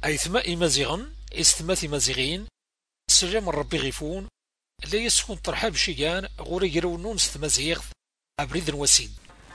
أيثما إمازيغن إستمات إمازيغين سلام ربي غيفون لا يسكن ترحاب شيغان غوري يرونون ستمازيغ أبريد وسيد.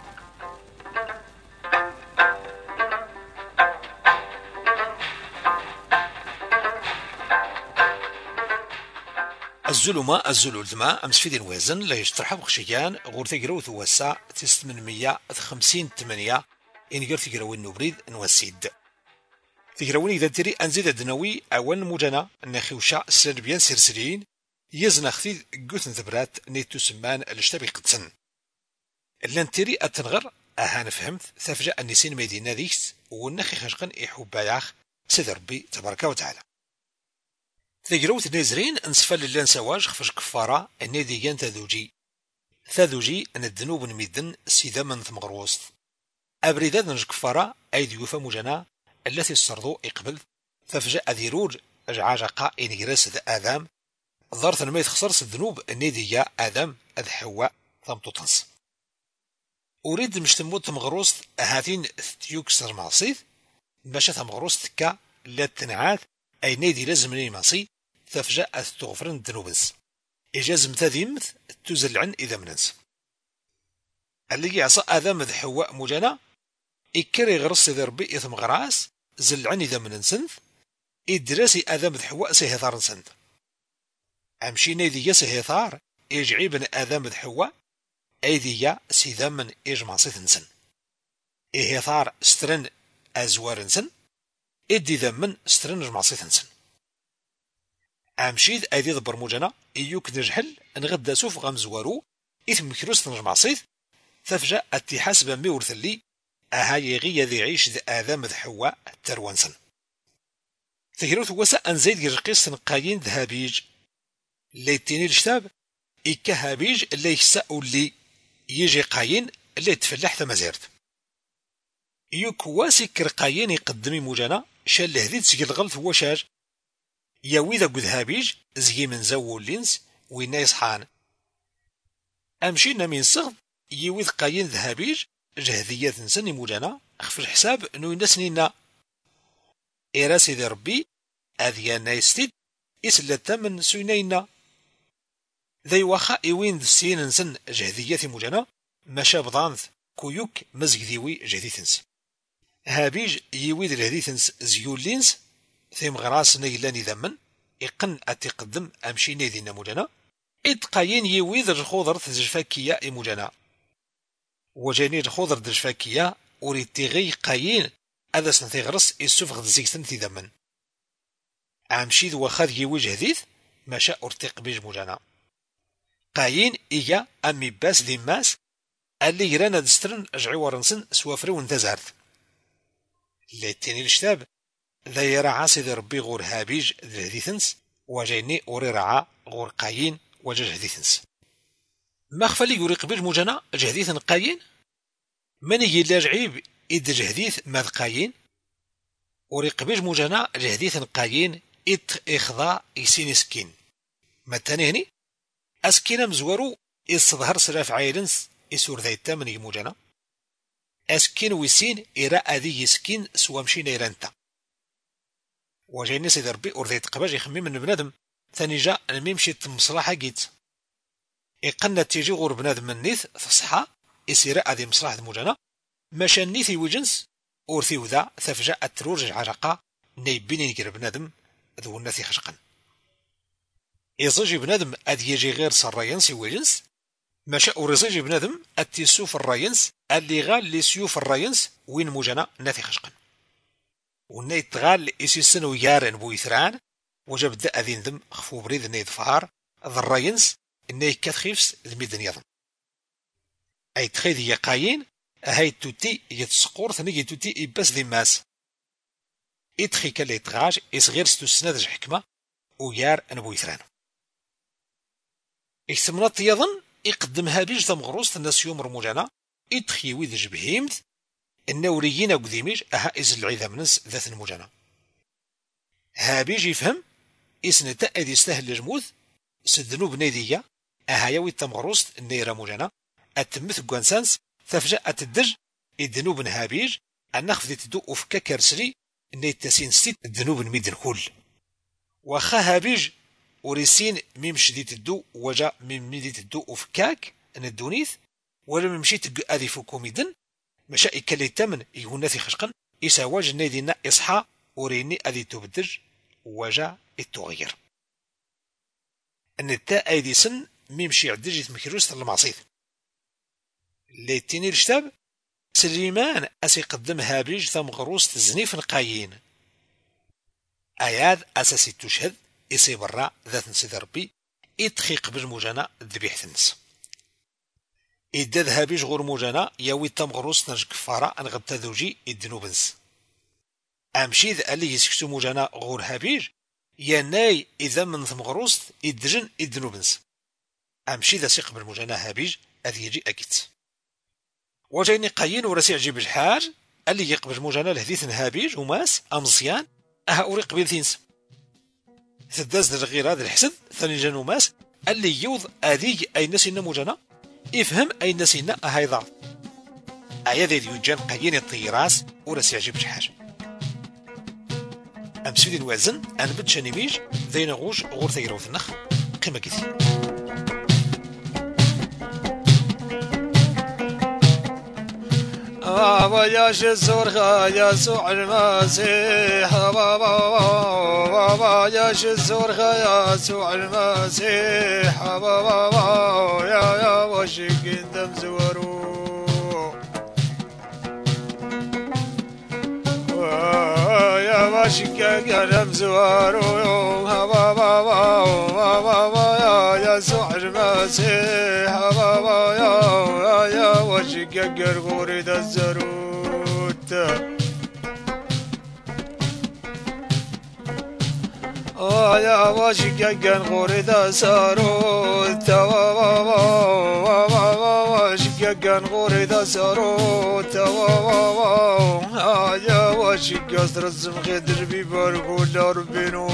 الزلمة الزلولتما أمس في دين وزن لا يشترحب خشيان غور تقرو ثوسا تست من 150 8 إن غير تقرو النبريد نوسيد تقروني إذا تري أنزيد الدنوي أول مجانا نخيوشا سربيان سرسلين يزن أخذ قوثن ثبرات نيتو سمان الاشتبي قدسن اللان تري أتنغر أهان فهمت ثفجأ النسين مدينة ذيكس ونخي خشقن إحباياخ سيد ربي تبارك وتعالى تقروت نازرين انسفل اللان سواج خفش كفارة الناديان ثاذوجي أن الذنوب الميدن سيدا من ثمغروست أبرداد نج كفارة أيد يوفا مجانا التي السرضو إقبل ففجأ ذيرور أجعاجقا إن يرس ذا آدم ضارت ما يتخسرس الذنوب النادية آدم أذ حواء ثمتو تنس أريد مشتموت ثمغروست هاتين ثيوكسر معصيث باشا ثمغروست كا لا تنعاث أي نادي لازم نيماسي تفجأ تغفرن الذنوبنس إجازم تذيمث تزل عن إذا مننس اللي يعصى آدم ذا حواء مجانا إكري غرس ذا ربي إثم غراس زل عن إذا مننسنث إدراسي آدم ذا حواء سيهثار نسنث أمشي نادي سيهثار إجعي بن آدم ذا حواء أيديا سيدا من إجمع سيثنسن إهثار سترن أزوار نسن إدي ذمن سترن إجمع سيثنسن أمشيد أيدي ضبر موجنا إيوك نجحل نغدا سوف غمزوارو إثم كروس نجمع صيث تفجأ اتحاسب ميورث اللي أهاي غي ذي عيش ذي آذام ذي حواء تروانسن تهيروث وسا أنزيد يرقيس نقاين ذهابيج ليتيني الشتاب إيكا هابيج اللي يساء اللي يجي قاين اللي تفلح ثمازيرت إيوك واسي كرقاين يقدمي موجنا شال لهذي تسجل غلط هو شاج ياوي ذا قذهابيج زي من زو اللينس وينا يصحان أمشينا من صغد يويذ قاين ذهابيج جهذيات نسني موجانا أخف الحساب أنو ينسنينا إراسي ذي ربي أذيانا يستيد إسلتا من سوينينا ذي وخا إوين ذسين نسن جهذيات موجانا مشا بضانث كويوك مزق ذيوي جهذيثنس هابيج يويذ الهذيثنس زيولينس ثيم غراس نيلاني ذمن إقن أتقدم أمشي نيذينا موجانا إتقاين يويذ الخضر تزجفاكية إموجانا وجاني الخضر تزجفاكية أريد تغي قاين هذا سنتغرس السفغ تزيكتن ذمن أمشي ذو خاذ يوي هذيث ما شاء ارتق بيج موجانا قاين إيا أمي باس ذي ماس اللي يرانا دسترن أجعي ورنسن سوافري وانتزارت ليتيني الشتاب ذا يرعى سيدي ربي غور هابيج ذهديثنس وجيني أوري رعى غور قاين وجه هديثنس ما خفالي يوري قبيل موجانا جهديثن قاين من يلا جعيب إد جهديث ماذ قاين وري قبيل موجانا جهديثن قاين إخضاء إسين سكين ما التاني أسكين مزورو إصظهر سلاف عيلنس إسور ذا التامن موجانا أسكين ويسين إراء ذي يسكين سوامشين إيرانتا وجايني سيدي ربي أرذيت قباج يخمي من بنادم ثاني جاء الميمشي مصلحة جيت إقنا تيجي غور بنادم من نيث فصحى إسيراء ذي مصلحة موجانا ماشا نيثي وجنس أورثي وذا ثفجاء التروج العرقة نيبيني نقر بنادم ذو الناثي خشقا إزاجي بنادم أدي يجي غير سراينس وجنس ماشا أورزيجي بنادم التيسوف الراينس اللي غال لي سيوف الراينس وين موجانا ناثي خشقا وناي تغال إسيسن ويارن بويثران وجب دا أذين ذم خفو بريد ناي ظفار ذراينس ناي كاتخيفس ذميدن يضم أي تخيذ يقاين هاي توتي يتسقور ثني توتي إباس ذي ماس إتخي كالي تغاج إصغير ستوسنادج حكمة ويار أنبويثران إكتمنات يظن إقدمها بيج ذا مغروس الناس يوم رموجانا إتخي ويذج بهيمت النوريين قديميج أها إز العيذا منس ذات المجانا ها بيجي يفهم إسن تأدي يستهل الجموذ سدنوب نيدية أها يوي التمغروست النيرة مجانا التمث قوانسانس تفجأ الدج الدنوب نهابيج النخف ذي تدو أفكا كرسري إن التسين ستيت الذنوب الميدن كل وخا هابيج وريسين ميم شديد الدو وجا ميم ميديت الدو وفكاك ان الدونيث ولا مشيت اذي فوكو ميدن مشا يكلي تمن يهوناثي خشقن يساواج نادينا اصحى وريني اذي تبدج وجا التغير ان التاء ايدي سن ميمشي عدجي مكروس المعصيث اللي تيني الشتاب سليمان اسي قدم هابيج ثم غروس تزنيف نقايين اياد اساسي تشهد إسي برا ذات نسيد ربي إدخيق بالمجانا الذبيح ثنس إدا ذهبيش غور مجانا ياوي تمغروس نرج كفارة أنغب تذوجي إدنوبنس أمشي ذا اللي يسكتو مجانا غور هابيج ياناي إذا من ثمغروس إدجن إدنوبنس أمشي ذا سيق بالمجانا هابيج أذي يجي أكيد وجايني قاين ورسي عجيب الحاج اللي يقبل مجانا لهذيث هابيج وماس أمصيان أهوري قبيل ثينس ثداز غير هذا الحسد ثاني جانو ماس اللي يوض اذي اي نسينا موجانا يفهم اي نسينا هايضا ايا ذي يجان قاين الطيراس ورس يعجب حاجه امسيدي الوازن انا بدشاني ميج ذي نغوش غور ثيرو في النخ قيمه كثير بابا يا شزور يسوع المسيح بابا يا شزور يسوع المسيح بابا يا وشك دم زورو يا وشك دم زورو بابا يا يسوع المسيح بابا يا وشك غوري الزروت يا وشك غوري الزروت وشك غوري الزروت يا وشك قصر الزمخ دربي برقول ربينو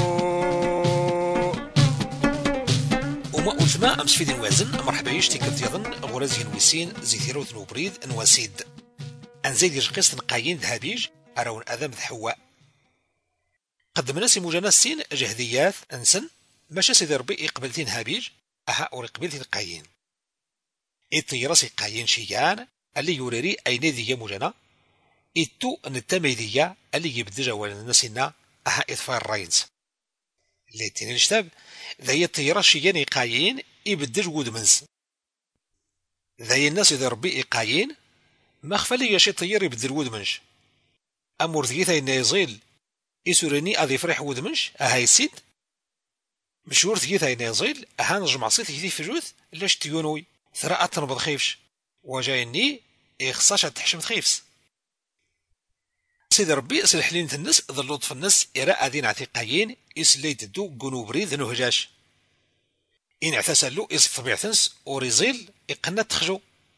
وما أثماء أمس في ذي الوازن مرحبا يشتكت يظن غرازي نويسين زيثيرو ثنوبريد نواسيد أنزيد يجقيس نقايين ذهبيج أراون أذام ذحواء قدم ناسي مجانسين جهديات أنسن ماشا سيدي ربي إقبلتين هابيج أها أو إقبلتين قايين إطيراسي قايين شيان اللي يوريري أين ذي مجانا إتو نتاميدية اللي يبدجا ولا ناسينا أها إطفاء الراينز اللي تيني الشتاب ذي الطيرة شيان إقايين يبدج وودمنز ذي الناس إذا ربي إقايين ما خفالي يشي طير يبدل وودمنش أمور ذيثا إنا يزيل إسوريني أذي فرح وودمنش أهاي السيد مشهور ذيثا إنا يزيل أها نجمع صيت يثي في جوث لاش تيونوي ثراء تنبض خيفش وجايني إخصاش تحشم خيفس سيد ربي سلح لين الناس ذا اللطف الناس إراء ذين عتيقايين إسليت دو قنوبري ذنو هجاش إن اعتسلو إصف بعثنس وريزيل إقنا تخجو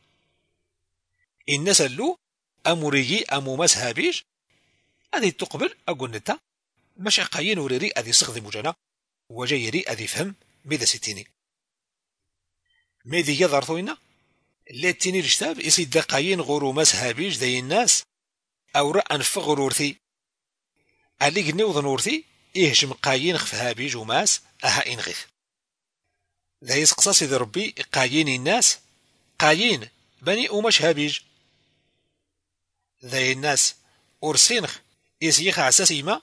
إن نسلو أموريي أموماس هابيج أذي تقبل أقول نتا مش قايين وريري أذي صغذي مجانا وجايري أذي فهم ميدا ستيني ميدي يظهر ثوينا اللي تيني الشتاب يصيد دقايين غورو ماس هابيج ذي الناس أو رأى نفغر ورثي أليق نوضن ورثي إهجم قايين خف هابيج وماس أها إنغث ذا يسقصاص ذي ربي قايين الناس قايين بني أمش هابيج ذا الناس أرسينخ يسيخ عساسي ما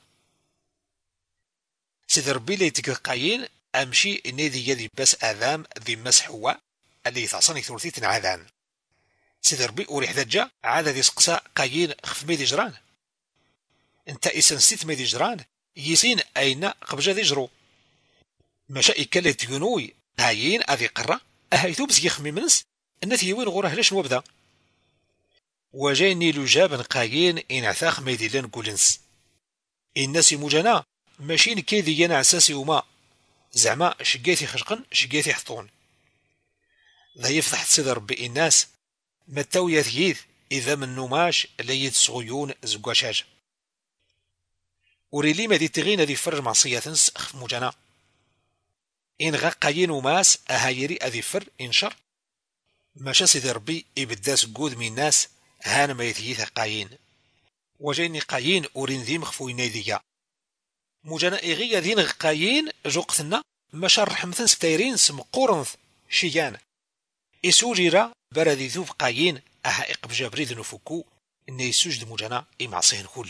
سيد ربي ليتك قايين أمشي نيدي يدي بس أذام ذي مسحوة اللي يثعصني ثلثي تنعذان سيد ربي أوريح ذجا عاد ذي سقسا قايين خف ميدي جران انت إسان ستيت ميدي جران يسين أين قبجا ذي جرو مشا إكالي تيونوي قايين أذي قرى أهيثو بس يخمي منس النثي وين غوره ليش نوبدا وجايني لجابن قايين إن عثاخ ميدي لان قولنس الناس مجانا ماشين كيدي ينا عساسي وما زعما شقيتي خشقن شقيتي حطون ذا يفتح سيد ربي الناس متاو يثيث إذا من نماش ليد صغيون زقاشاج وريلي ما دي تغين ذي فرج معصية تنس أخف مجانا إن غا قايين وماس أهايري أذي فر إنشر ماشا سيد ربي إبداس قود من الناس هان ما يثيث قايين وجيني قايين أورين ذي مخفوين نيديا موجانا إغيا ذين قايين جوقتنا مشار مثلا ستايرين سمقورنث شيان إسوجيرا بردي ذوب قايين أها إقبجابريد نفوكو إني يسوجد موجانا إمعصيهن كل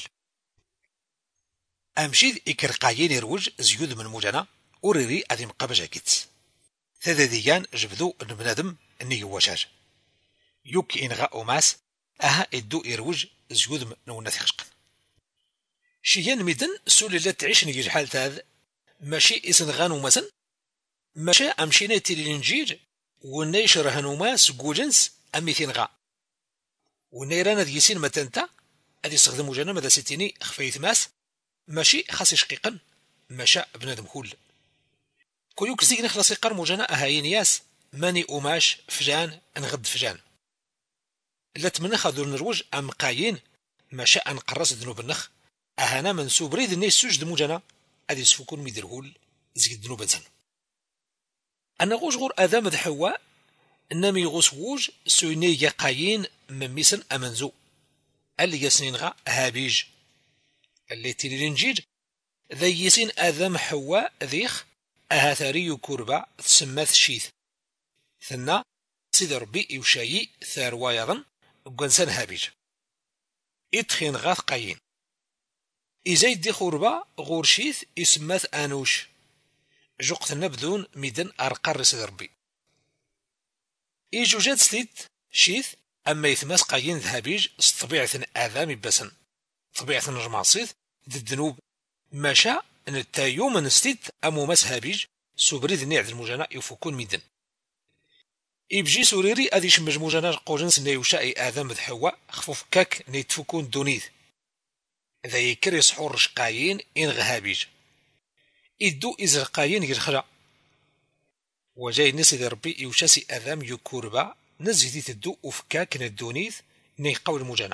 أمشيد إكر قايين يروج زيود من موجانا أوريري أذي مقابجاكيت ثذذيان جبدو بنادم إني يواجاج يوك إنغاء ماس أها إدو يروج زيود من خشقن شيان ميدن سولي لا تعيش نيجي الحال تاذ ماشي إسنغانو مسن ماشي أمشينا تيلينجير ونيشر هنوماس جوجنس أمي ثينغا ونيرانا ديسين متنتا أدي استخدمو جانا ماذا ستيني خفيث ماس ماشي خاصي شقيقا ماشا بنادم كل كل يوك زيك نخلص يقرمو جانا أهاين ياس ماني أماش فجان نغد فجان لا تمنى خذو نروج أم قايين ماشا أنقرص ذنوب النخ أهانا منسوب ريد الناس سوجد موجانا أدي سفكون ميدرهول زيك الذنوب زن أنا غوش غور آدم ذا حواء إنما يغوص ووج سويني قايين من ميسن أمنزو اللي يسنين غا هابيج اللي تيلينجيج ذا يسين آدم حواء ذيخ أهاثاري كوربا تسماث شيث ثنا سيد ربي يوشايي ثاروا يظن وقنسان هابيج إتخين غاث قايين إزايد دي خوربا غور شيث يسماث آنوش جوقت نبذون ميدن أرقر سيد ربي إيجوجات ستيت شيث أما يثماس قايين ذهبيج طبيعة آذام بسن طبيعة نجمعصيث ذي الذنوب ماشا أن التايوم نستيت أمو ماس هابيج سوبريد نيعد المجانا يفكون ميدن إبجي سوريري أذيش مجموجانا قوجنس نيوشاء آذام ذ حواء خفوف كاك نيتفكون دونيذ ذا يكري صحور رشقايين إن غهابيج إدو إزر قايين يرخرا وجاي نسي ذا ربي يوشاسي آذام يكوربا نزهدي تدو أفكاك ندونيذ نيقاو المجانا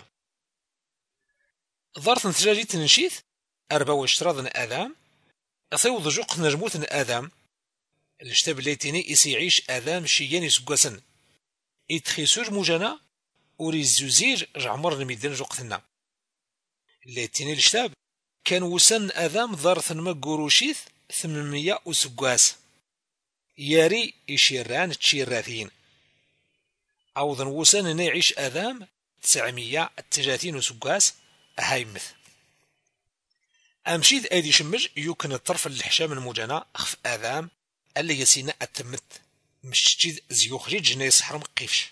ظرث نتجاجي تنشيث أربا واشتراض آذام أصيوض جوق نجموت آذام الاشتاب الليتيني يسيعيش آذام شيان يسقسن يتخيسوج مجانا وريزوزيج جعمر الميدان جوقتنا الليتيني الاشتاب كان وسن آذام ظرث مقروشيث 800 وسقاس ياري يشيران تشيراثين أوضا وسن نيعيش آذام 930 وسقاس هايمث أمشيد أيدي شمج يمكن الطرف الحشام المجانا أخف آذام اللي يسينا أتمت مش تجيد زيوخ جيد جنيس حرم قيفش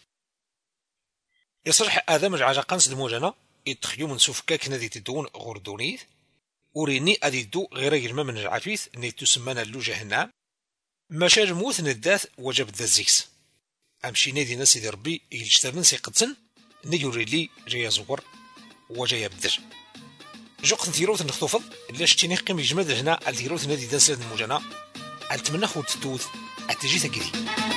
يصرح آذام العجا قنص المجانا يتخيو من سوفكاك نذي تدون غردونيث وريني أدي دو غير يجمع من العفيث ني تسمانا اللو جهنم مشاج موث نداث وجب ذا الزيكس أمشي نادي ناسي ذي ربي يجتبن سيقدسن نيوري لي جاي زور وجاي يبدر جوقت نثيروث نخطوفض لاش تيني قيم يجمد هنا الثيروث نادي دانسل المجانا التمنى خود تتوث التجي ثقيلي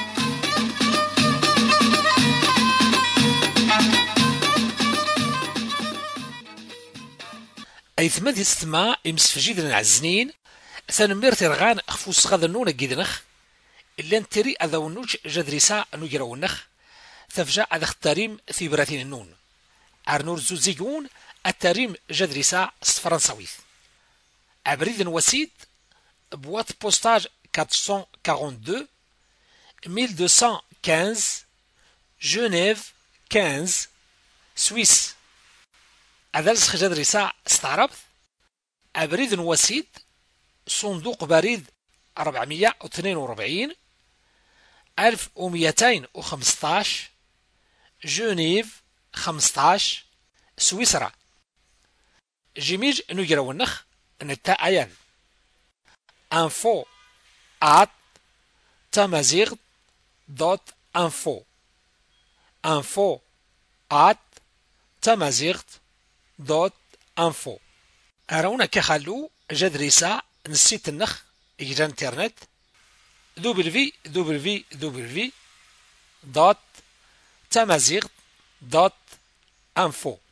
أي ثمد يستمع يمسفجيد العزنين ثانمير ترغان أخفوس غاذنون جيدنخ إلا نتري أذونوش جدريسا نجرونخ ثفجا أذا اختاريم ثيبراتين النون أرنور زوزيون التاريم جدريسا فرنساويث أبريد وسيد بوات بوستاج 442 1215 جنيف 15 سويس أذلس جدريسا استعربت أبريد وسيد صندوق بريد 442 1215 جنيف 15 سويسرا جيميج نجرو النخ نتا أيان info at tamazigh.info info at tamazigh.info أرونا كخلو جدريسا نسيت النخ إجرى انترنت www.tamazigh.info